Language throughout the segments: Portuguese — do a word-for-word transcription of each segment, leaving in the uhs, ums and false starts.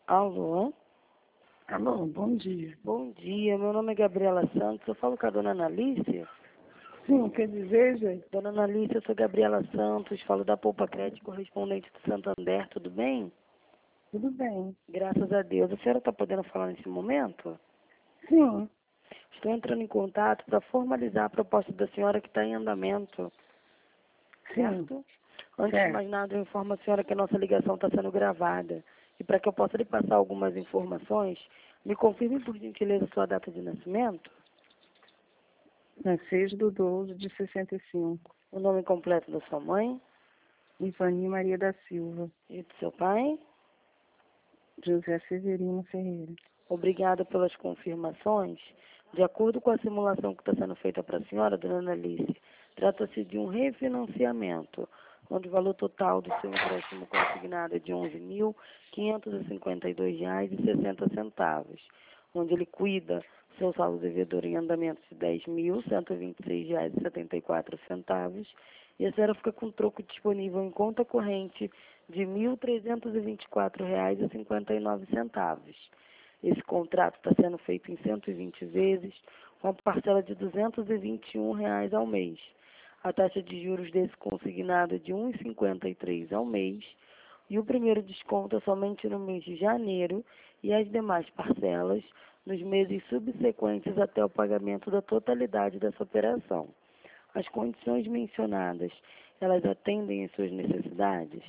Alô? Alô, bom dia. Bom dia, meu nome é Gabriela Santos, eu falo com a dona Analícia. Sim, quer dizer, gente? Dona Analícia, eu sou Gabriela Santos, falo da Poupa Crédito, correspondente do Santander, tudo bem? Tudo bem. Graças a Deus. A senhora está podendo falar nesse momento? Sim, Estou entrando em contato para formalizar a proposta da senhora que está em andamento, sim, certo? Antes de certo. mais nada, eu informo a senhora que a nossa ligação está sendo gravada. E para que eu possa lhe passar algumas informações, me confirme por gentileza sua data de nascimento, É seis do doze de sessenta e cinco. o nome completo da sua mãe Ivani Maria da Silva. e do seu pai. José Severino Ferreira. Obrigada pelas confirmações. De acordo com a simulação que está sendo feita para a senhora, dona Analice, trata-se de um refinanciamento, onde o valor total do seu empréstimo consignado é de onze mil quinhentos e cinquenta e dois reais e sessenta centavos, onde ele cuida seu saldo devedor em andamento de dez mil cento e vinte e seis reais e setenta e quatro centavos, e a senhora fica com troco disponível em conta corrente de mil trezentos e vinte e quatro reais e cinquenta e nove centavos. Esse contrato está sendo feito em cento e vinte vezes, com a parcela de duzentos e vinte e um reais ao mês. A taxa de juros desse consignado é de um vírgula cinquenta e três ao mês, e o primeiro desconto é somente no mês de janeiro e as demais parcelas nos meses subsequentes até o pagamento da totalidade dessa operação. As condições mencionadas, elas atendem às suas necessidades?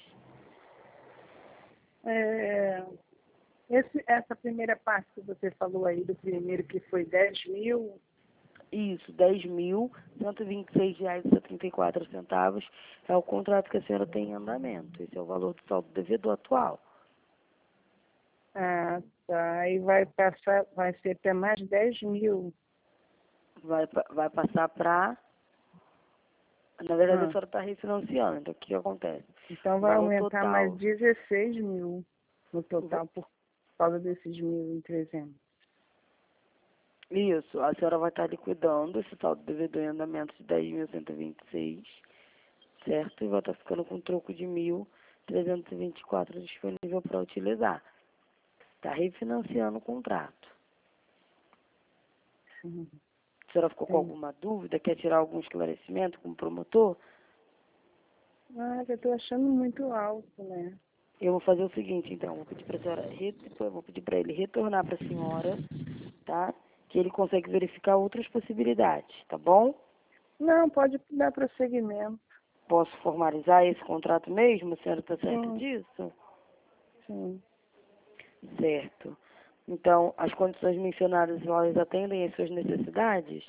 É, esse, essa primeira parte que você falou aí, do primeiro que foi dez mil, Isso, dez mil cento e vinte e seis reais e setenta e quatro centavos é o contrato que a senhora tem em andamento. Esse é o valor do saldo devedor atual. ah, tá, aí vai passar, vai ser até mais de dez mil. Vai, pa- vai passar para... Na verdade, a Ah, senhora está refinanciando. Então, o que acontece? então O vai valor aumentar mais total... dezesseis mil no o va- total por causa desses mil e trezentos. Isso, a senhora vai estar liquidando esse saldo devedor em andamento de dez mil cento e vinte e seis, certo? E vai estar ficando com um troco de mil trezentos e vinte e quatro disponível para utilizar. Está refinanciando o contrato. Sim, A senhora ficou com sim. alguma dúvida? Quer tirar algum esclarecimento como promotor? Ah, eu estou achando muito alto, né? Eu vou fazer o seguinte, então. Vou pedir para a senhora, re- eu vou pedir para ele retornar para a senhora, tá? Que ele consegue verificar outras possibilidades, tá bom? Não, pode dar prosseguimento. Posso formalizar esse contrato mesmo? A senhora está certa Sim, disso? sim. Certo. Então, as condições mencionadas, elas atendem às suas necessidades?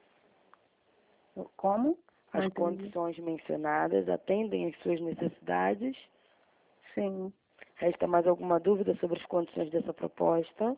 Como? Não As entendi. condições mencionadas atendem às suas necessidades? Sim. Resta mais alguma dúvida sobre as condições dessa proposta?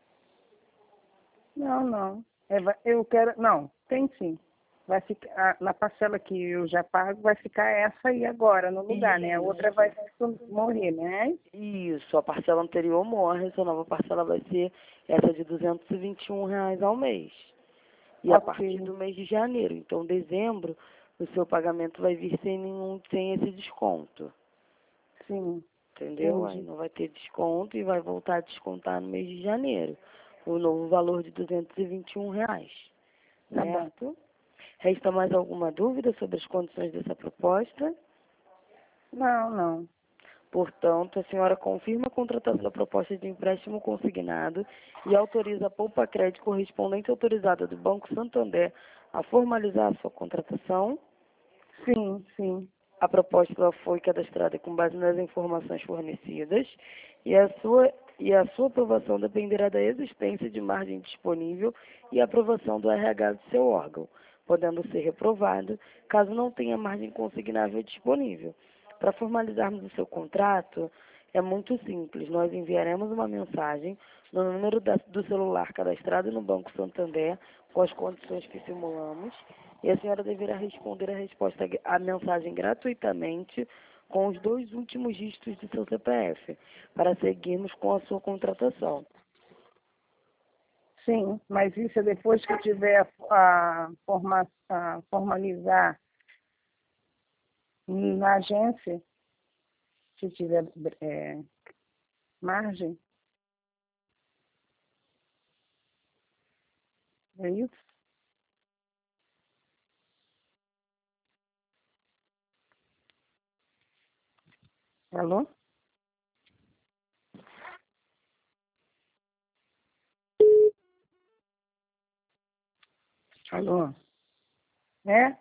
Não, não. É, vai- eu quero. Não, tem sim. Vai ficar, na parcela que eu já pago, vai ficar essa aí agora, no lugar, né? A outra Isso. vai morrer, né? Isso, a parcela anterior morre, essa nova parcela vai ser essa de duzentos e vinte e um reais ao mês. E a partir Ok. do mês de janeiro, então dezembro, o seu pagamento vai vir sem nenhum, sem esse desconto. Sim, Entendeu? Aí entendi. não vai ter desconto e vai voltar a descontar no mês de janeiro. O novo valor de duzentos e vinte e um reais. Tá bom. Certo? Resta mais alguma dúvida sobre as condições dessa proposta? Não, não. Portanto, a senhora confirma a contratação da proposta de empréstimo consignado e autoriza a Poupa Crédito correspondente autorizada do Banco Santander a formalizar a sua contratação. Sim, sim. A proposta ela foi cadastrada com base nas informações fornecidas e a sua, e a sua aprovação dependerá da existência de margem disponível e aprovação do R H do seu órgão, podendo ser reprovado caso não tenha margem consignável disponível. Para formalizarmos o seu contrato, é muito simples. Nós enviaremos uma mensagem no número da, do celular cadastrado no Banco Santander com as condições que simulamos e a senhora deverá responder a resposta à mensagem gratuitamente com os dois últimos dígitos do seu C P F para seguirmos com a sua contratação. Sim, mas isso é depois que eu tiver a, forma, a formalizar na agência, se tiver é, margem. É isso? Alô? Alô? É?